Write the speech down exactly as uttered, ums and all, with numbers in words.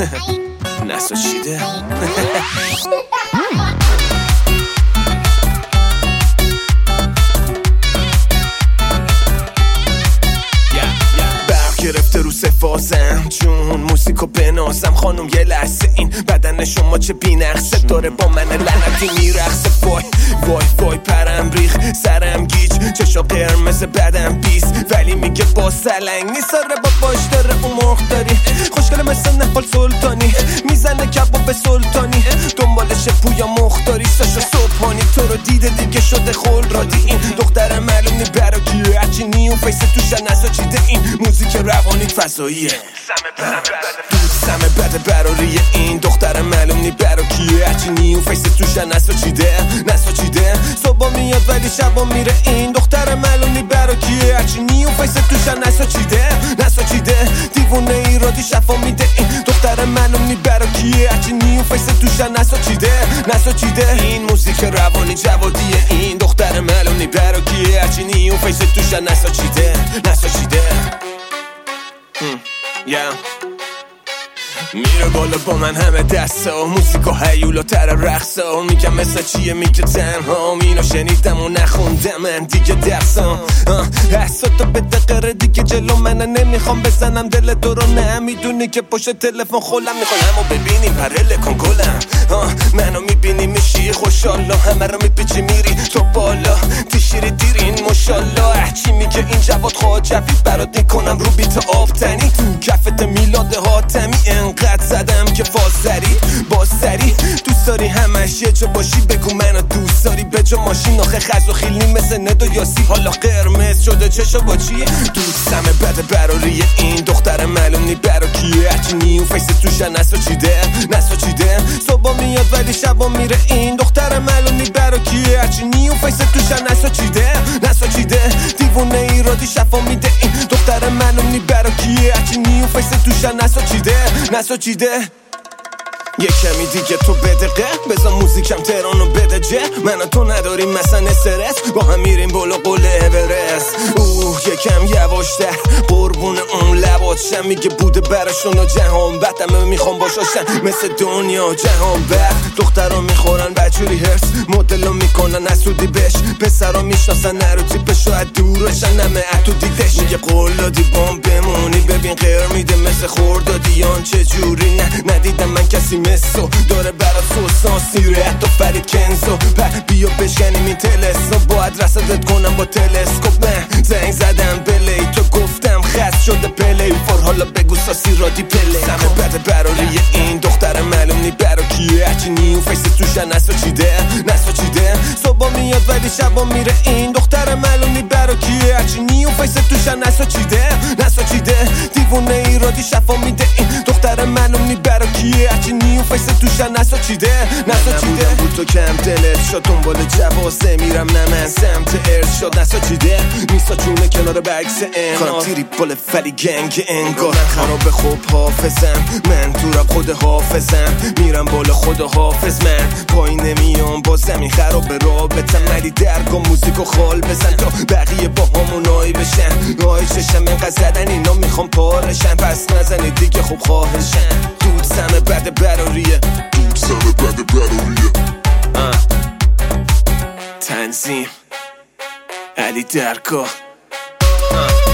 نسا چیده گرفته رو سفازم چون موسیقو بنازم خانم یه لحظه این بدن شما چه بی‌نقصه داره با من لعنتی میرقصه وای وای وای پرم ریخ سرم گیج چشا قرمز بدم بیس ولی میگه با سلنگ نیست داره با باش داره اون مرغ داری خوشگله مثل نپال سلطانی میزنه کباب سلطانی دنبالش پویا مختاری ساشا صبحانی تو رو دیده دیگه شده خل رادی این دختر معلوم نی براکیه هرچی نیون فیس توشن نسا چیده این موزیک روانی فضاییه دود سمه بده براریه این دختر معلوم نی براکیه هرچی نیون فیس توشن نسا چیده نسا چیده صبح میاد ولی شبا میره این دختر معلوم نی براکیه هرچی نیون فیس توشن نسا چیده نسا چیده دیوونه ایرادی شفا میده این دختر معلوم نی براکیه هرچی نیون فیس توشن نسا چیده نسا چیده این موزیک روانی جوادیه این دختر معلوم نی براکیه هرچی نیون فیس توشن نسا چیده نسا چیده yeah. میره بالا با من همه دستا موسیقا هیولا تر رقصا میگم مثل چیه میگه تنها اینو شنیدم و نخوندم من دیگه درسام حساتو به دقیقه دیگه جلو منه نمیخوام بزنم دل تو رو نمیدونی که پشت تلفن خولم میخوام همو ببینیم پرله کن گلم منو میبینی میشی خوشحالا همه رو میپیچی میری تو بالا تیشیری دیرین ماشالله چی میگه این جواد خواجوی برات میکنم رو بیت آفتنی کفت میلاد حاتمی انقدر زدم که فاسری باسری دوست داری همش یه جا باشی بگو منو دوست داری به جا ماشین آخه خز و خیلی مثل ند و یاسی حالا قرمز شده چشا با چیه دوستم بده براریه این دختر معلوم نی برا کیه هرچی نیون فیس توشن نسا چیده نسا چیده صبح میاد ولی شبا میره این دختر معلوم نی برا کیه هرچی نیون فیس توشن نسا چیده نسا چیده دیوونه ایرادی شفا میده این دختر معلوم نی برا کیه هرچی نیون فیس توشن نسا چیده نسا چیده یه کمی دیگه تو بدقه بذار موزیکم تهرانو بده جه من تو نداریم مثلا استرس با هم میریم بالا قله اورست اوه یکم یواشتر قربون اون لباتشم میگه بوده براشون و جهان بدمه میخوام باشاشن مثل دنیا جهان بر دخترها میخورن بچوری هرس مدلو میکنن اسودی بش پسرها میشناسن نرو تیپش شاید دورشن نمه اتو دیدش میگه قلادی بام بمونی ببین غیر میده مثل خوردادیان چجوری نه ندیدم من کسی مسو داره برات سوسان سیره حتی فرید کنزو پر بیا بشکنیم این تلسو باید رسدت کنم با تلسکوپ من زنگ زدم بلی تو گفتم خست شده پلی فور حالا بگو ساسی رادی پلی سمه بده براریه این دختر معلوم نی برا کیه هرچی نیون فیس توشن نسا چیده نسا چیده صبح میاد ولی شبا میره این دختر معلوم نی برا کیه هرچی نیون فیس توشن نسا چیده نسا چیده دیوونه ایرادی شفا میده این دختر معلوم نی برا کیه هرچی نیون فیس توشن نسا چیده نسا چیده بود تو کم دلت شد دنبال جوازه میرم نه من سمت ارشاد نسا چیده میسا چونه کنار بکس ان کنم تیری بال فلی گنگ انگار من خراب خوب حافظم من تو رب خود حافظم میرم بالا خود حافظ من پایین نمیام با زمین خراب رابطم ولی درگا موزیکو خال بزن تا بقیه با همونایی بشن آی چشم انقدر زدن اینا میخوام پارشن پس نزنی دیگه خوب خواهشن دود سمه بده براریه دود سمه بده براریه تنظیم علی درگاه